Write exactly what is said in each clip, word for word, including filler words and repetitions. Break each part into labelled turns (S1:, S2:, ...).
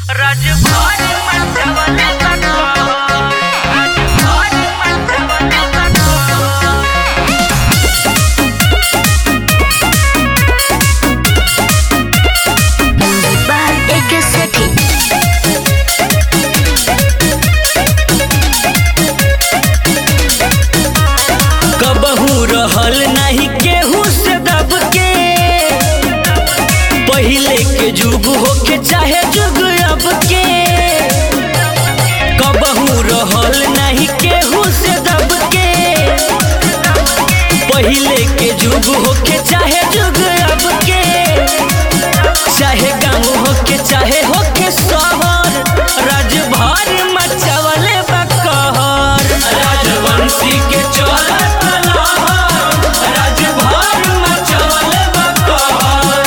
S1: कबहू रहल नहीं केहू से दब के, पहिले के जुग होके चाहे जुग अब के। कबहू रहल नहीं केहू से दब के, पहिले के जुग होके चाहे जुग अब के। चाहे गाँव होके चाहे होके शहर, राजभर मचावले बा कहर। राजवंशी के चलत लहर, राजभर मचावले बा कहर।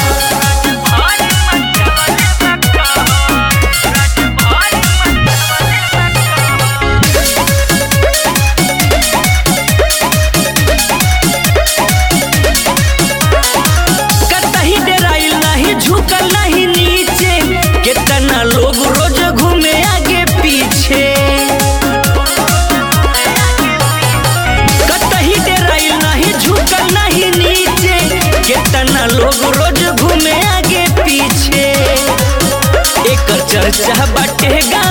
S1: कतही डेराइल नहीं, झुकल नहीं नीचे, कितना लोग रोज घूमे आगे पीछे। कतही डेराइल नहीं, झुकल नहीं नीचे, कितना लोग रोज घूमे आगे पीछे। एकर चर्चा बाटे गा